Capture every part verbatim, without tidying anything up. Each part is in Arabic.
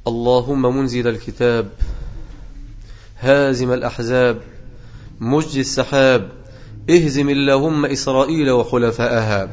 اللهم منزل الكتاب، هازم الأحزاب، مجدي السحاب، اهزم اللهم إسرائيل وخلفاءها،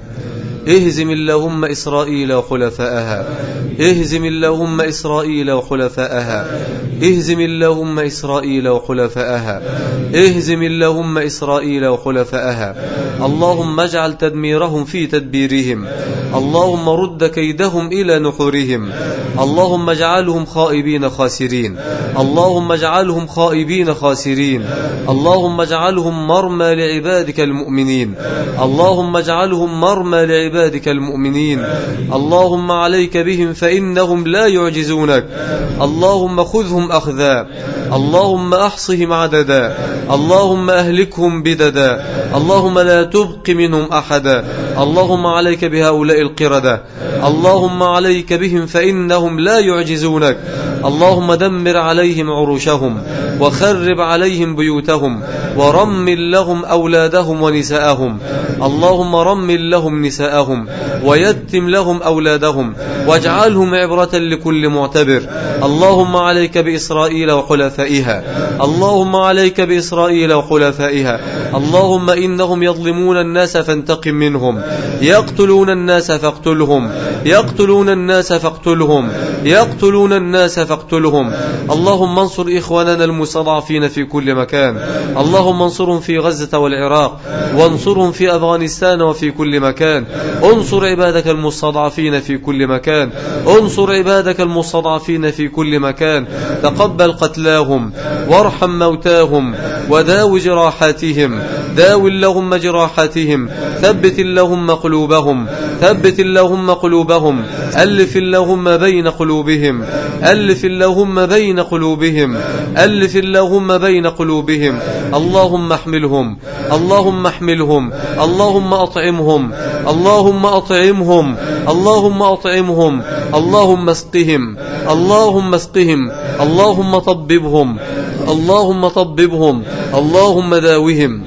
اهزم اللهم إسرائيل وخلفاءها، اهزم اللهم إسرائيل وخلفاءها، اهزم اللهم إسرائيل وخلفاءها، اهزم اللهم إسرائيل وخلفاءها. اللهم اجعل تدميرهم في تدبيرهم، اللهم رد كيدهم إلى نحورهم، اللهم اجعلهم خائبين خاسرين، اللهم اجعلهم خائبين خاسرين، اللهم اجعلهم مرمى لعبادك المؤمنين، اللهم اجعلهم مرمى لعبادك المؤمنين. اللهم عليك بهم فإنهم لا يعجزونك، اللهم خذهم أخذا، اللهم أحصهم عددا، اللهم أهلكهم بددا، اللهم لا تبق منهم أحدا. اللهم عليك بهؤلاء القردة، اللهم عليك بهم فإنهم لا يعجزونك. اللهم دمر عليهم عروشهم، وخرب عليهم بيوتهم، ورمل لهم أولادهم ونساءهم، اللهم رمل لهم نساءهم، ويتم لهم أولادهم، واجعلهم عبرة لكل معتبر. اللهم عليك بإسرائيل وخلفائها، اللهم عليك بإسرائيل وخلفائها. اللهم إنهم يظلمون الناس فانتقم منهم، يقتلون الناس فاقتلهم، يقتلون الناس فاقتلهم، يقتلون الناس فاقتلهم. اللهم انصر إخواننا المستضعفين في كل مكان، اللهم انصرهم في غزة والعراق، وانصرهم في أفغانستان وفي كل مكان. انصر عبادك المستضعفين في كل مكان، انصر عبادك المستضعفين في كل مكان. تقبل قتلاهم، وارحم موتاهم، وداو جراحاتهم، داو اللهم جراحاتهم. ثبت اللهم قلوبهم، ثبت اللهم قلوبهم. ألف اللهم بين قلوبهم، ألف اللهم بين قلوبهم، ألف اللهم بين قلوبهم. اللهم احملهم، اللهم احملهم، اللهم أطعمهم، اللهم أطعمهم، اللهم أطعمهم، اللهم اسقهم، اللهم اسقهم، اللهم طببهم، اللهم طببهم، اللهم داوهم،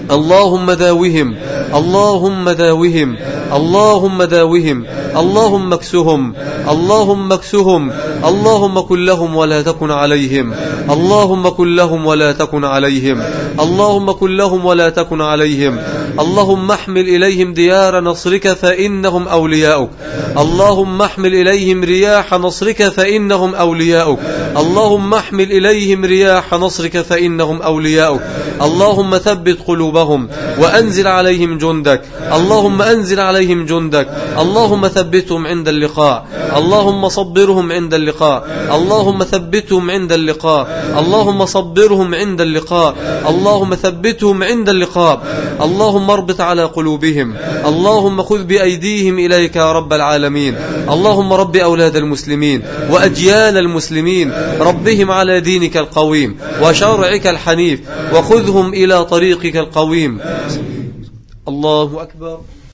اللهم داوهم، اللهم داوهم، اللهم داوهم. اللهم اكسهم، اللهم اكسهم، اللهم كن لهم ولا تكن عليهم، اللهم كن لهم ولا تكن عليهم، اللهم كن لهم ولا تكن عليهم. اللهم احمل إليهم ديار نصرك فإنهم أولياؤك، اللهم احمل إليهم رياح نصرك فإنهم أولياؤك، اللهم احمل إليهم رياح نصرك فإنهم أولياؤك. اللهم ثبت قلوبهم، وأنزل عليهم جندك، اللهم أنزل عليهم جندك. اللهم ثبتهم عند اللقاء، اللهم صبرهم عند اللقاء، اللهم ثبتهم عند اللقاء، اللهم صبرهم عند اللقاء، اللهم ثبتهم عند اللقاء. اللهم اربط على قلوبهم، اللهم خذ بأيديهم إليك يا رب العالمين. اللهم رب أولاد المسلمين وأجيال المسلمين، ربهم على دينك القويم وشرعك الحنيف، وخذهم إلى طريقك القويم. الله أكبر.